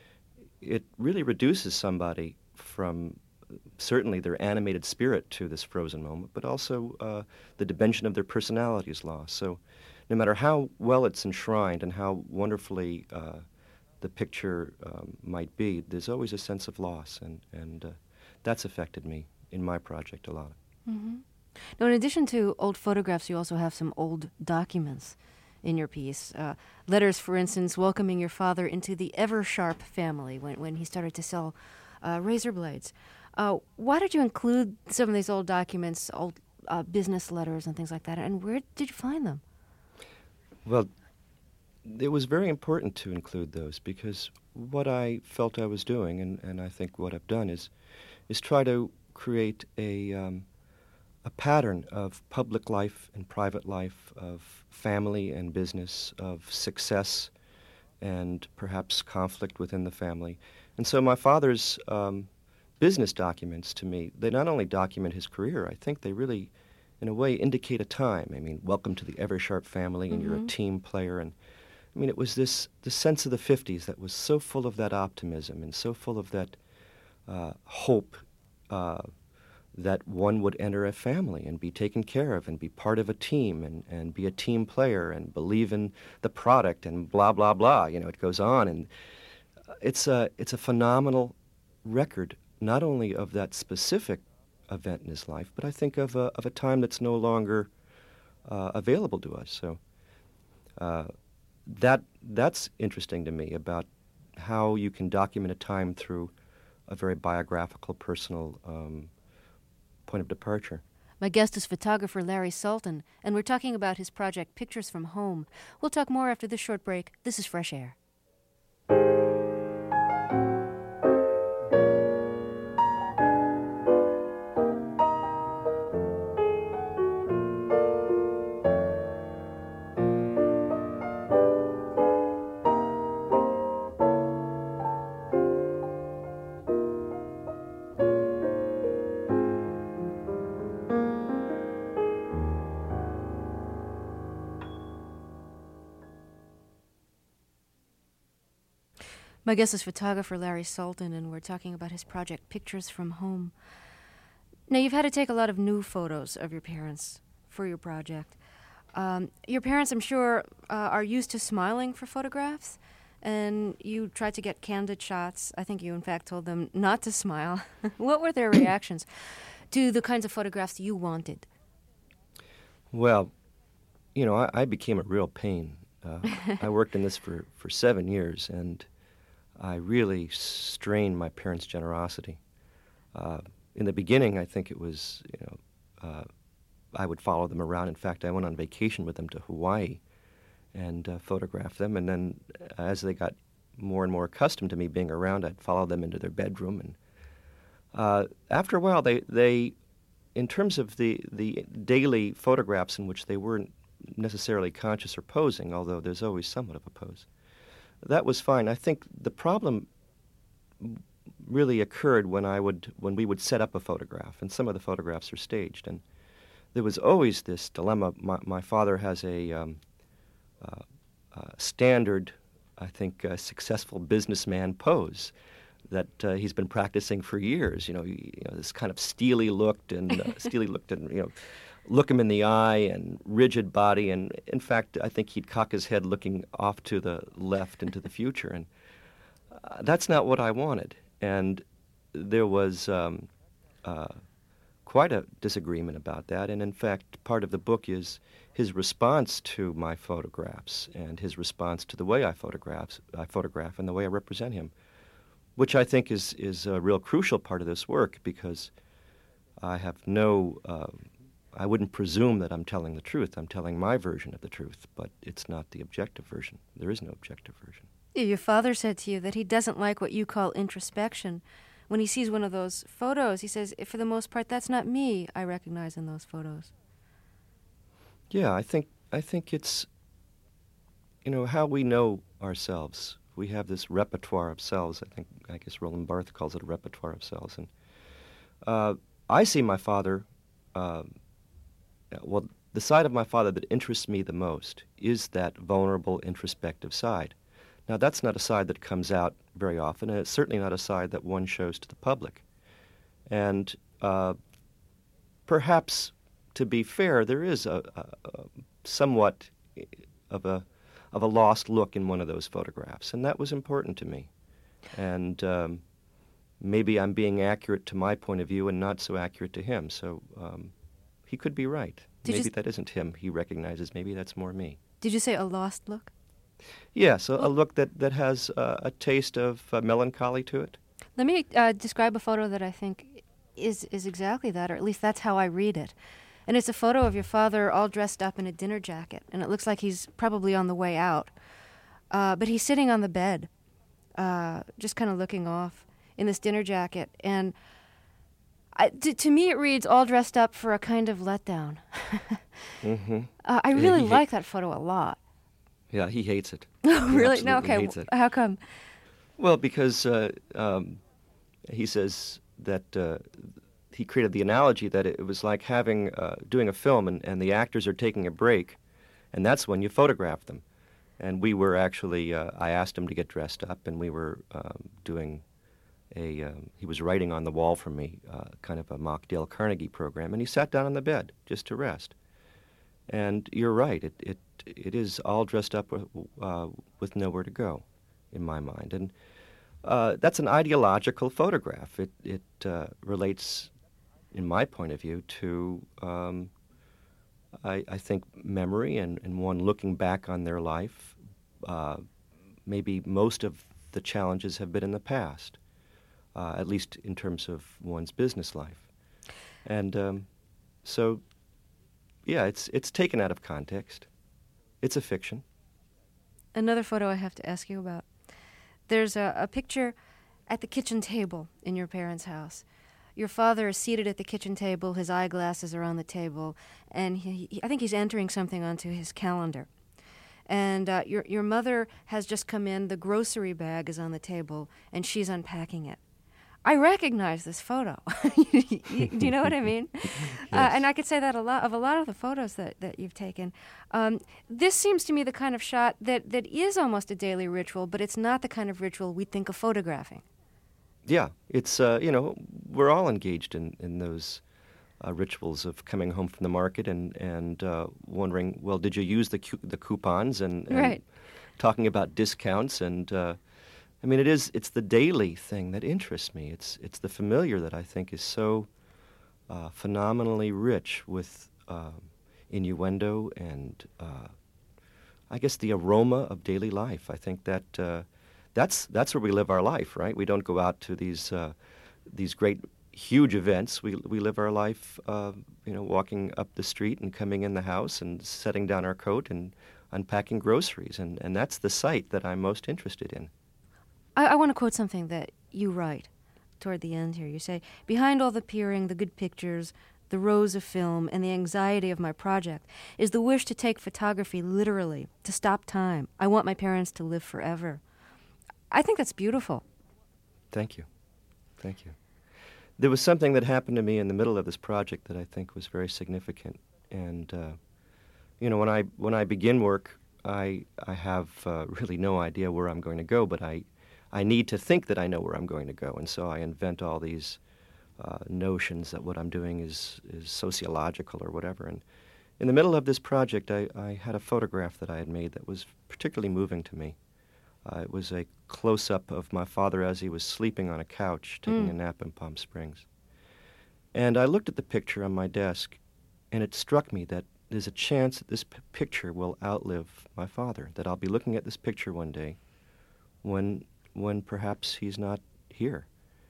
it really reduces somebody from certainly their animated spirit to this frozen moment, but also uh, the dimension of their personality is lost. So no matter how well it's enshrined and how wonderfully uh, the picture um, might be, there's always a sense of loss, and, and uh, that's affected me in my project a lot. Mm-hmm. Now, in addition to old photographs, you also have some old documents in your piece. Uh, letters, for instance, welcoming your father into the Eversharp family when, when he started to sell uh, razor blades. Uh, why did you include some of these old documents, old uh, business letters and things like that, and where did you find them? Well, it was very important to include those because what I felt I was doing, and, and I think what I've done, is is try to create a um, a pattern of public life and private life, of family and business, of success and perhaps conflict within the family. And so my father's um, business documents, to me, they not only document his career, I think they really, in a way, indicate a time. I mean, welcome to the Eversharp family, and mm-hmm. you're a team player. And I mean, it was this the sense of the fifties that was so full of that optimism and so full of that uh, hope uh, that one would enter a family and be taken care of and be part of a team and, and be a team player and believe in the product and blah, blah, blah. You know, it goes on. And it's a, it's a phenomenal record, not only of that specific event in his life, but I think of a, of a time that's no longer uh, available to us. So uh, that that's interesting to me about how you can document a time through a very biographical, personal um, point of departure. My guest is photographer Larry Sultan, and we're talking about his project Pictures from Home. We'll talk more after this short break. This is Fresh Air. My guest is photographer Larry Sultan, and we're talking about his project Pictures from Home. Now, you've had to take a lot of new photos of your parents for your project. Um, your parents, I'm sure, uh, are used to smiling for photographs, and you tried to get candid shots. I think you, in fact, told them not to smile. What were their reactions to the kinds of photographs you wanted? Well, you know, I, I became a real pain. Uh, I worked in this for, for seven years, and I really strained my parents' generosity. Uh, in the beginning, I think it was, you know, uh, I would follow them around. In fact, I went on vacation with them to Hawaii and uh, photographed them. And then as they got more and more accustomed to me being around, I'd follow them into their bedroom. And uh, after a while, they, they, in terms of the, the daily photographs in which they weren't necessarily conscious or posing, although there's always somewhat of a pose, that was fine. I think the problem really occurred when I would when we would set up a photograph, and some of the photographs are staged, and there was always this dilemma. My, my father has a um, uh, uh, standard, I think, uh, successful businessman pose that uh, he's been practicing for years. You know, you, you know, this kind of steely looked and uh, steely looked and you know. Look him in the eye and rigid body, and in fact, I think he'd cock his head looking off to the left into the future, and uh, that's not what I wanted. And there was um, uh, quite a disagreement about that, and in fact, part of the book is his response to my photographs and his response to the way I photographs, I photograph and the way I represent him, which I think is, is a real crucial part of this work, because I have no... Uh, I wouldn't presume that I'm telling the truth. I'm telling my version of the truth, but it's not the objective version. There is no objective version. Your father said to you that he doesn't like what you call introspection. When he sees one of those photos, he says, for the most part, that's not me I recognize in those photos. Yeah, I think I think it's, you know, how we know ourselves. We have this repertoire of selves. I think, I guess Roland Barthes calls it a repertoire of selves. And uh, I see my father... Uh, Well, the side of my father that interests me the most is that vulnerable, introspective side. Now, that's not a side that comes out very often, and it's certainly not a side that one shows to the public. And uh, perhaps, to be fair, there is a, a, a somewhat of a of a lost look in one of those photographs, and that was important to me. And um, maybe I'm being accurate to my point of view and not so accurate to him, so um, he could be right. Did maybe you... that isn't him he recognizes, maybe that's more me. Did you say a lost look? Yes, a, a look that, that has uh, a taste of uh, melancholy to it. Let me uh, describe a photo that I think is, is exactly that, or at least that's how I read it. And it's a photo of your father all dressed up in a dinner jacket, and it looks like he's probably on the way out. Uh, but he's sitting on the bed, uh, just kind of looking off in this dinner jacket. And I, to, to me, it reads all dressed up for a kind of letdown. mm-hmm. uh, I really yeah, like ha- that photo a lot. Yeah, he hates it. Oh, He really? No, okay. Hates it. How come? Well, because uh, um, he says that uh, he created the analogy that it was like having uh, doing a film and, and the actors are taking a break, and that's when you photograph them. And we were actually, uh, I asked him to get dressed up, and we were um, doing a, um, he was writing on the wall for me, uh, kind of a mock Dale Carnegie program, and he sat down on the bed just to rest. And you're right, it it, it is all dressed up with, uh, with nowhere to go, in my mind. And uh, that's an ideological photograph. It, it uh, relates, in my point of view, to, um, I, I think, memory and, and one looking back on their life. Uh, maybe most of the challenges have been in the past, uh, at least in terms of one's business life. And um, so, yeah, it's it's taken out of context. It's a fiction. Another photo I have to ask you about. There's a, a picture at the kitchen table in your parents' house. Your father is seated at the kitchen table, his eyeglasses are on the table, and he, he, I think he's entering something onto his calendar. And uh, your your mother has just come in, the grocery bag is on the table, and she's unpacking it. I recognize this photo. Do you know what I mean? Yes. Uh, and I could say that a lot of a lot of the photos that, that you've taken. Um, this seems to me the kind of shot that, that is almost a daily ritual, but it's not the kind of ritual we think of photographing. Yeah, it's, uh, you know, we're all engaged in, in those uh, rituals of coming home from the market and, and uh, wondering, well, did you use the cu- the coupons and, and right. talking about discounts and... Uh, I mean, it is, it's the daily thing that interests me. It's it's the familiar that I think is so uh, phenomenally rich with uh, innuendo and uh, I guess the aroma of daily life. I think that uh, that's that's where we live our life, right? We don't go out to these uh, these great, huge events. We we live our life, uh, you know, walking up the street and coming in the house and setting down our coat and unpacking groceries. And, and that's the site that I'm most interested in. I, I want to quote something that you write toward the end here. You say, behind all the peering, the good pictures, the rows of film, and the anxiety of my project is the wish to take photography literally, to stop time. I want my parents to live forever. I think that's beautiful. Thank you. Thank you. There was something that happened to me in the middle of this project that I think was very significant. And, uh, you know, when I when I begin work, I I have uh, really no idea where I'm going to go, but I I need to think that I know where I'm going to go, and so I invent all these uh, notions that what I'm doing is, is sociological or whatever. And in the middle of this project, I, I had a photograph that I had made that was particularly moving to me. Uh, it was a close-up of my father as he was sleeping on a couch, taking Mm. a nap in Palm Springs. And I looked at the picture on my desk, and it struck me that there's a chance that this p- picture will outlive my father, that I'll be looking at this picture one day when... when perhaps he's not here.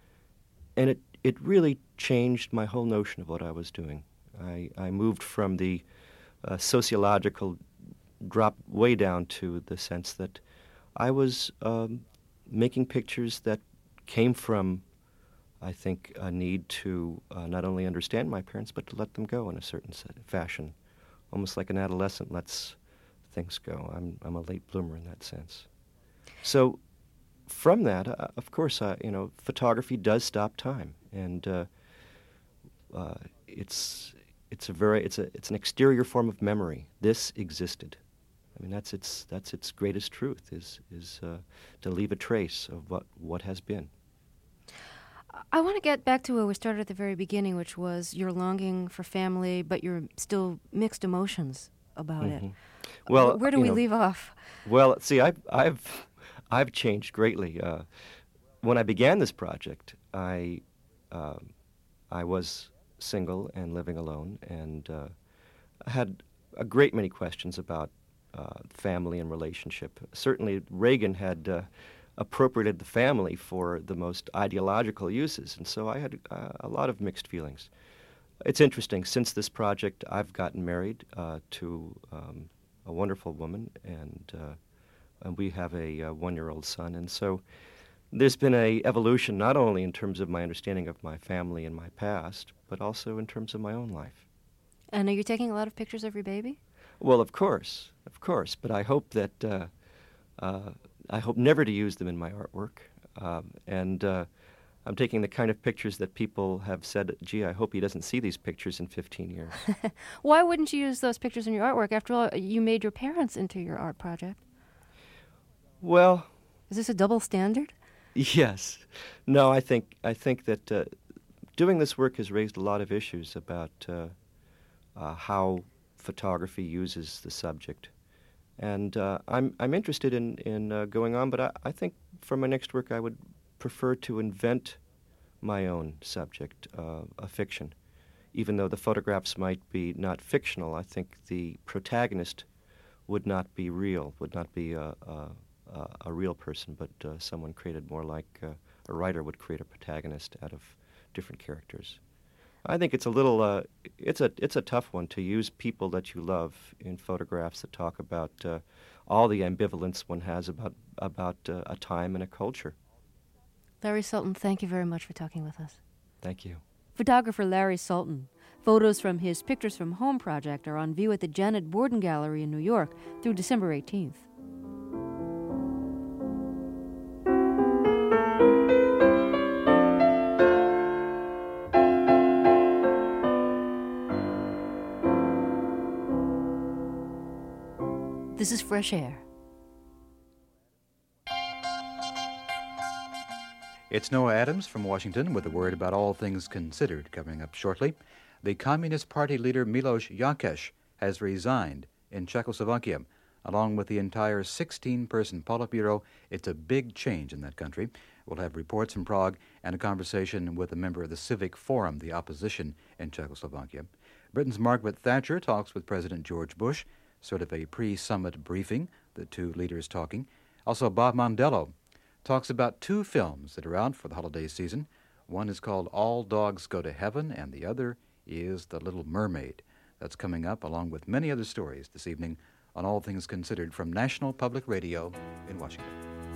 And it, it really changed my whole notion of what I was doing. I, I moved from the uh, sociological drop way down to the sense that I was um, making pictures that came from, I think, a need to uh, not only understand my parents, but to let them go in a certain fashion, almost like an adolescent lets things go. I'm, I'm a late bloomer in that sense. So from that, uh, of course, uh, you know, photography does stop time, and uh, uh, it's it's a very it's a it's an exterior form of memory. This existed. I mean, that's its that's its greatest truth is is uh, to leave a trace of what what has been. I want to get back to where we started at the very beginning, which was your longing for family, but your still mixed emotions about Mm-hmm. it. Well, where, where do you we know, leave off? Well, see, I've I've I've changed greatly. Uh, when I began this project, I um, I was single and living alone, and uh, I had a great many questions about uh, family and relationship. Certainly, Reagan had uh, appropriated the family for the most ideological uses, and so I had uh, a lot of mixed feelings. It's interesting. Since this project, I've gotten married uh, to um, a wonderful woman, and, uh, and we have a, a one-year-old son, and so there's been a evolution not only in terms of my understanding of my family and my past, but also in terms of my own life. And are you taking a lot of pictures of your baby? Well, of course, of course, but I hope that uh, uh, I hope never to use them in my artwork, um, and uh, I'm taking the kind of pictures that people have said, gee, I hope he doesn't see these pictures in fifteen years. Why wouldn't you use those pictures in your artwork? After all, you made your parents into your art project. Well, is this a double standard? Yes. No, I think I think that uh, doing this work has raised a lot of issues about uh, uh, how photography uses the subject. And uh, I'm I'm interested in, in uh, going on, but I, I think for my next work I would prefer to invent my own subject, uh, a fiction. Even though the photographs might be not fictional, I think the protagonist would not be real, would not be a, a, a real person, but uh, someone created more like uh, a writer would create a protagonist out of different characters. I think it's a little, uh, it's a it's a tough one to use people that you love in photographs that talk about uh, all the ambivalence one has about about uh, a time and a culture. Larry Sultan, thank you very much for talking with us. Thank you. Photographer Larry Sultan. Photos from his Pictures from Home project are on view at the Janet Borden Gallery in New York through December eighteenth. This is Fresh Air. It's Noah Adams from Washington with a word about all things considered coming up shortly. The Communist Party leader Miloš Jakeš has resigned in Czechoslovakia, along with the entire sixteen-person Politburo. It's a big change in that country. We'll have reports from Prague and a conversation with a member of the Civic Forum, the opposition in Czechoslovakia. Britain's Margaret Thatcher talks with President George Bush, sort of a pre-summit briefing, the two leaders talking. Also, Bob Mondello talks about two films that are out for the holiday season. One is called All Dogs Go to Heaven, and the other is The Little Mermaid. That's coming up, along with many other stories this evening on All Things Considered from National Public Radio in Washington.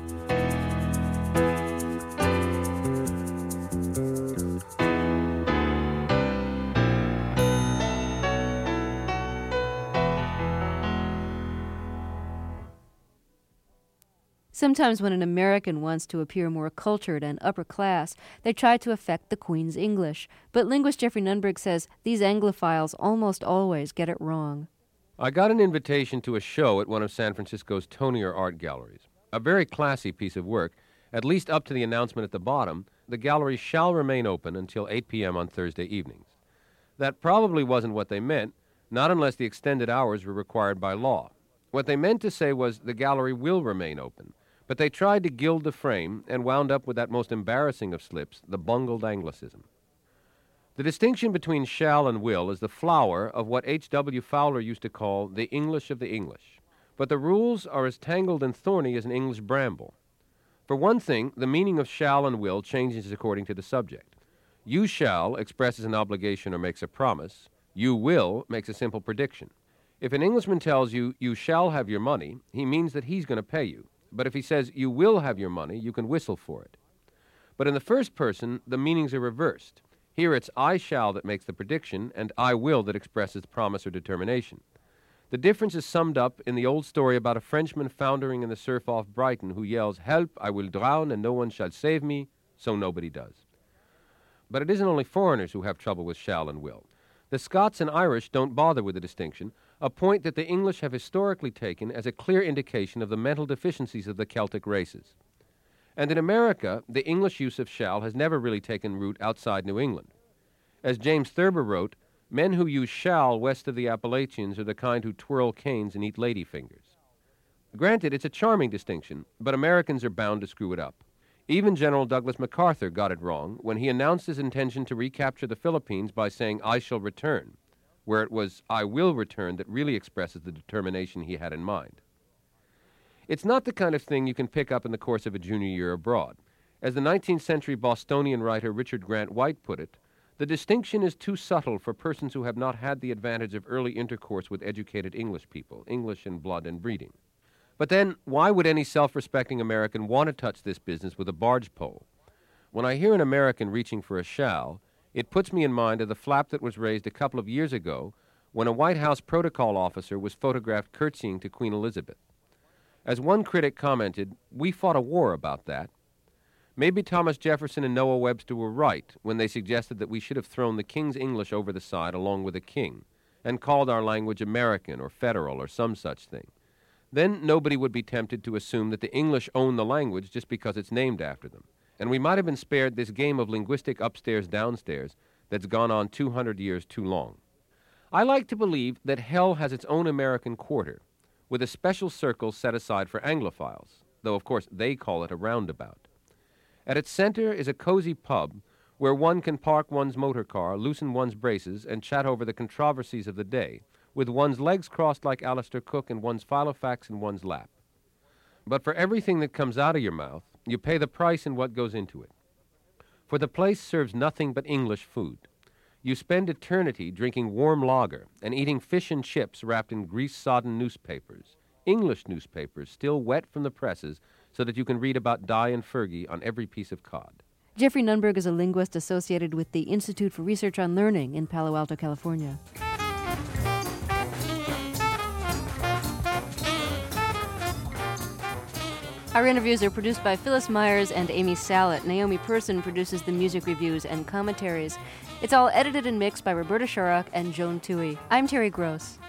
Sometimes when an American wants to appear more cultured and upper class, they try to affect the Queen's English. But linguist Jeffrey Nunberg says these Anglophiles almost always get it wrong. I got an invitation to a show at one of San Francisco's Tonier art galleries. A very classy piece of work, at least up to the announcement at the bottom, the gallery shall remain open until eight p.m. on Thursday evenings. That probably wasn't what they meant, not unless the extended hours were required by law. What they meant to say was the gallery will remain open. But they tried to gild the frame and wound up with that most embarrassing of slips, the bungled Anglicism. The distinction between shall and will is the flower of what H W Fowler used to call the English of the English. But the rules are as tangled and thorny as an English bramble. For one thing, the meaning of shall and will changes according to the subject. You shall expresses an obligation or makes a promise. You will makes a simple prediction. If an Englishman tells you, you shall have your money, he means that he's going to pay you. But if he says, you will have your money, you can whistle for it. But in the first person, the meanings are reversed. Here it's I shall that makes the prediction, and I will that expresses the promise or determination. The difference is summed up in the old story about a Frenchman foundering in the surf off Brighton who yells, help, I will drown, and no one shall save me, so nobody does. But it isn't only foreigners who have trouble with shall and will. The Scots and Irish don't bother with the distinction, a point that the English have historically taken as a clear indication of the mental deficiencies of the Celtic races. And in America, the English use of shall has never really taken root outside New England. As James Thurber wrote, men who use shall west of the Appalachians are the kind who twirl canes and eat ladyfingers. Granted, it's a charming distinction, but Americans are bound to screw it up. Even General Douglas MacArthur got it wrong when he announced his intention to recapture the Philippines by saying, "I shall return," where it was "I will return" that really expresses the determination he had in mind. It's not the kind of thing you can pick up in the course of a junior year abroad. As the nineteenth century Bostonian writer Richard Grant White put it, the distinction is too subtle for persons who have not had the advantage of early intercourse with educated English people, English in blood and breeding. But then, why would any self-respecting American want to touch this business with a barge pole? When I hear an American reaching for a shall, it puts me in mind of the flap that was raised a couple of years ago when a White House protocol officer was photographed curtsying to Queen Elizabeth. As one critic commented, "We fought a war about that." Maybe Thomas Jefferson and Noah Webster were right when they suggested that we should have thrown the King's English over the side along with the King and called our language American or Federal or some such thing. Then nobody would be tempted to assume that the English own the language just because it's named after them. And we might have been spared this game of linguistic upstairs-downstairs that's gone on two hundred years too long. I like to believe that hell has its own American quarter, with a special circle set aside for Anglophiles, though of course they call it a roundabout. At its center is a cozy pub where one can park one's motor car, loosen one's braces, and chat over the controversies of the day, with one's legs crossed like Alistair Cook and one's Filofax in one's lap. But for everything that comes out of your mouth, you pay the price in what goes into it. For the place serves nothing but English food. You spend eternity drinking warm lager and eating fish and chips wrapped in grease-sodden newspapers, English newspapers still wet from the presses so that you can read about Di and Fergie on every piece of cod. Jeffrey Nunberg is a linguist associated with the Institute for Research on Learning in Palo Alto, California. Our interviews are produced by Phyllis Myers and Amy Sallet. Naomi Person produces the music reviews and commentaries. It's all edited and mixed by Roberta Shorrock and Joan Toohey. I'm Terry Gross.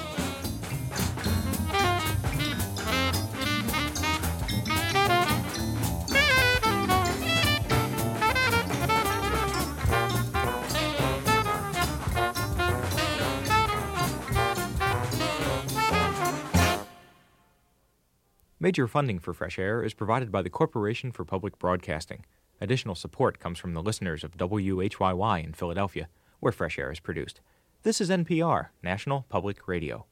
Major funding for Fresh Air is provided by the Corporation for Public Broadcasting. Additional support comes from the listeners of W H Y Y in Philadelphia, where Fresh Air is produced. This is N P R, National Public Radio.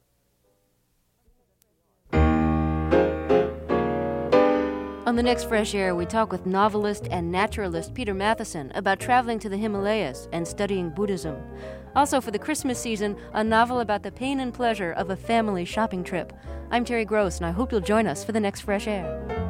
On the next Fresh Air, we talk with novelist and naturalist Peter Matheson about traveling to the Himalayas and studying Buddhism. Also, for the Christmas season, a novel about the pain and pleasure of a family shopping trip. I'm Terry Gross, and I hope you'll join us for the next Fresh Air.